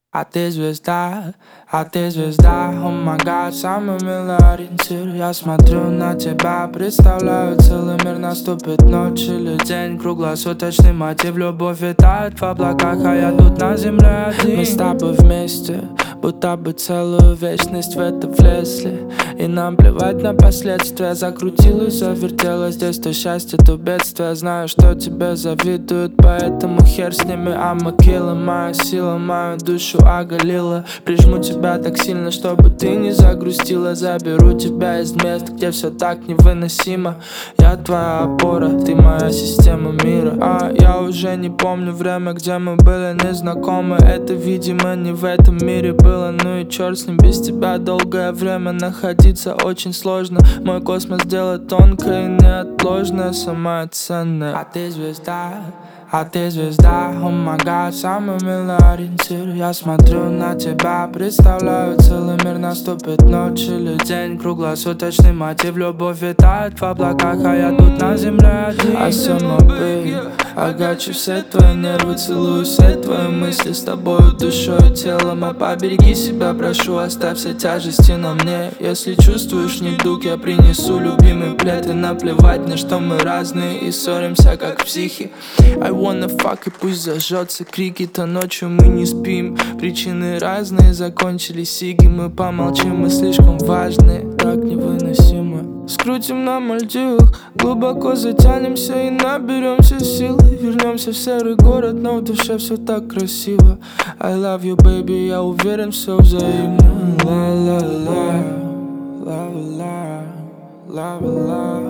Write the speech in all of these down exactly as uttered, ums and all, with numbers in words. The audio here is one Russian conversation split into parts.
А ты звезда, а ты звезда, о май гад, самый милый ориентир. Я смотрю на тебя, представляю целый мир. Наступит ночь или день, круглосуточный мотив. Любовь витает в облаках, а я тут на земле один. Мы с тобой вместе, будто бы целую вечность в это влезли. И нам плевать на последствия. Закрутилась, завертелась, здесь то счастье, то бедствие. Знаю, что тебе завидуют, поэтому хер с ними. I'ma kill, моя сила, мою душу оголила. Прижму тебя так сильно, чтобы ты не загрустила. Заберу тебя из мест, где все так невыносимо. Я твоя опора, ты моя система мира. А я уже не помню время, где мы были незнакомы. Это, видимо, не в этом мире было. Ну и черт с ним, без тебя долгое время находиться очень сложно. Мой космос дело тонкое и неотложное, самое ценное. А ты звезда, а ты звезда, о май гад, самый милый ориентир. Я смотрю на тебя, представляю целый мир. Наступит ночь или день, круглосуточный мотив. Любовь витает в облаках, а я тут на земле один. I saw my baby, I got you, все твои нервы, целую все твои мысли. С тобою душой и телом, а побереги себя, прошу, оставь все тяжести на мне. Если чувствуешь недуг, я принесу любимый плед. И наплевать на что мы разные и ссоримся как психи. I wanna fuck, и пусть зажжется крики-то ночью мы не спим. Причины разные, закончились сиги. Мы помолчим, мы слишком важные, так невыносимо. Скрутим на Мальдивах, глубоко затянемся и наберемся силы. Вернемся в серый город, но в душе все так красиво. I love you, baby, я уверен, все взаимно. Ла-ла-ла, ла-ла-ла, ла-ла-ла,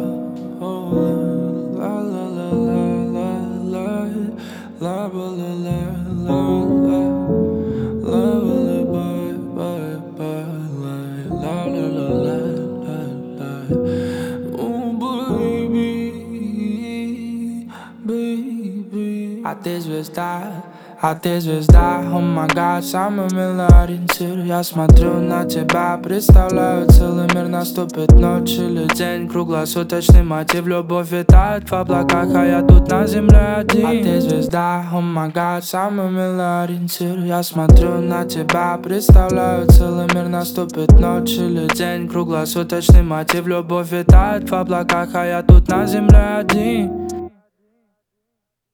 ла-ла-ла-ла. La la la la la la la la bye bye bye la la la la la. Oh baby, baby. А ты звезда, а ты звезда, о май гад, самый милый ориентир. Я смотрю на тебя, представляю целый мир. Наступит ночь или день, круглосуточный мотив. Любовь витает в облаках, а я тут на земле один. А ты звезда, о май гад, самый милый ориентир. Я смотрю на тебя, представляю целый мир. Наступит ночь или день, круглосуточный мотив. Любовь витает в облаках, а я тут на земле один.